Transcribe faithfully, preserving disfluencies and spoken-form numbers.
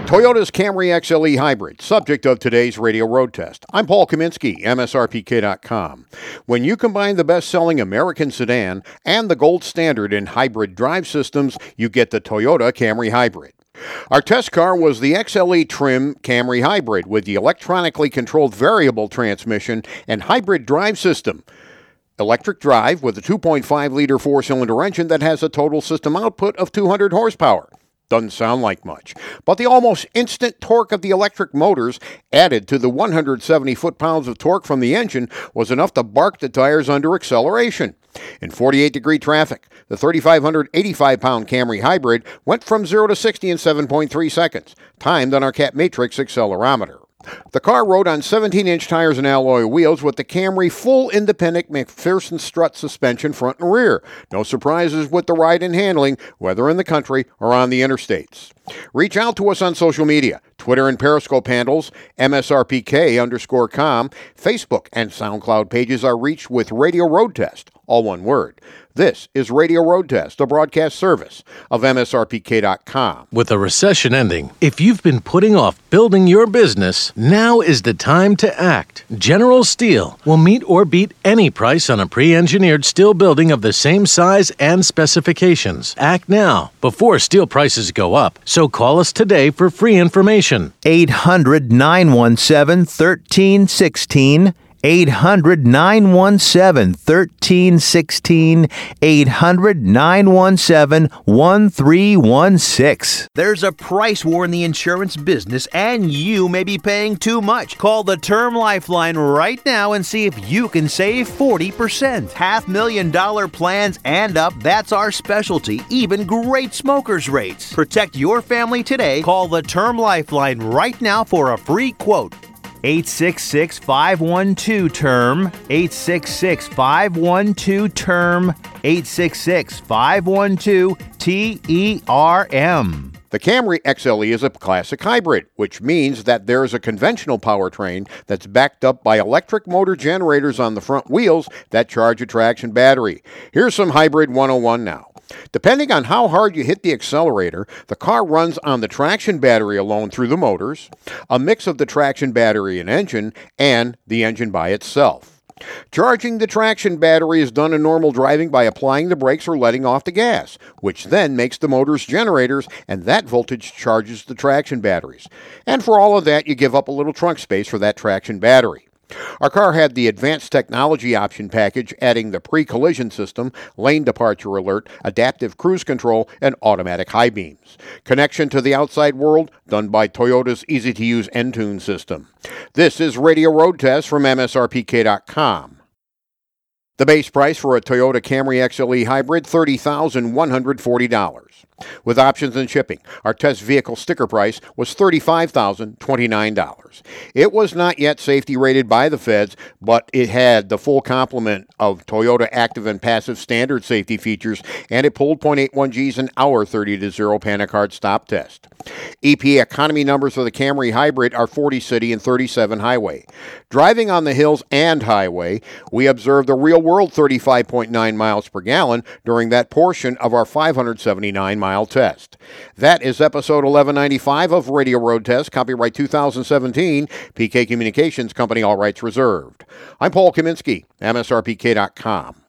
Toyota's Camry X L E Hybrid, subject of today's radio road test. I'm Paul Kaminsky, M S R P K dot com. When you combine the best-selling American sedan and the gold standard in hybrid drive systems, you get the Toyota Camry Hybrid. Our test car was the X L E trim Camry Hybrid with the electronically controlled variable transmission and hybrid drive system. Electric drive with a two point five liter four-cylinder engine that has a total system output of two hundred horsepower. Doesn't sound like much, but the almost instant torque of the electric motors added to the one hundred seventy foot-pounds of torque from the engine was enough to bark the tires under acceleration. In forty-eight degree traffic, the three thousand five hundred eighty-five pound Camry Hybrid went from zero to sixty in seven point three seconds, timed on our Cat Matrix accelerometer. The car rode on seventeen inch tires and alloy wheels with the Camry full independent McPherson strut suspension front and rear. No surprises with the ride and handling, whether in the country or on the interstates. Reach out to us on social media, Twitter and Periscope handles, M S R P K underscore com, Facebook and SoundCloud pages are reached with Radio Road Test, all one word. This is Radio Road Test, a broadcast service of M S R P K dot com. With a recession ending, if you've been putting off building your business, now is the time to act. General Steel will meet or beat any price on a pre-engineered steel building of the same size and specifications. Act now, before steel prices go up. So call us today for free information. eight hundred, nine one seven, one three one six. eight hundred, nine one seven, one three one six. eight hundred, nine one seven, one three one six. There's a price war in the insurance business, and you may be paying too much. Call the Term Lifeline right now and see if you can save forty percent. Half million dollar plans and up, that's our specialty. Even great smokers rates. Protect your family today. Call the Term Lifeline right now for a free quote. eight six six, five one two, T E R M, eight six six, five one two, T E R M, eight six six, five one two, T E R M. The Camry X L E is a classic hybrid, which means that there is a conventional powertrain that's backed up by electric motor generators on the front wheels that charge a traction battery. Here's some Hybrid one oh one now. Depending on how hard you hit the accelerator, the car runs on the traction battery alone through the motors, a mix of the traction battery and engine, and the engine by itself. Charging the traction battery is done in normal driving by applying the brakes or letting off the gas, which then makes the motor's generators, and that voltage charges the traction batteries. And for all of that, you give up a little trunk space for that traction battery. Our car had the advanced technology option package, adding the pre-collision system, lane departure alert, adaptive cruise control, and automatic high beams. Connection to the outside world done by Toyota's easy-to-use Entune system. This is Radio Road Test from M S R P K dot com. The base price for a Toyota Camry X L E Hybrid, thirty thousand one hundred forty dollars. With options and shipping, our test vehicle sticker price was thirty-five thousand twenty-nine dollars. It was not yet safety rated by the feds, but it had the full complement of Toyota active and passive standard safety features, and it pulled point eight one G's an hour thirty to zero panic hard stop test. E P A economy numbers for the Camry Hybrid are forty city and thirty-seven highway. Driving on the hills and highway, we observed a real-world thirty-five point nine miles per gallon during that portion of our five hundred seventy-nine mile test. That is episode eleven ninety-five of Radio Road Test, copyright two thousand seventeen, P K Communications Company, all rights reserved. I'm Paul Kaminsky, M S R P K dot com.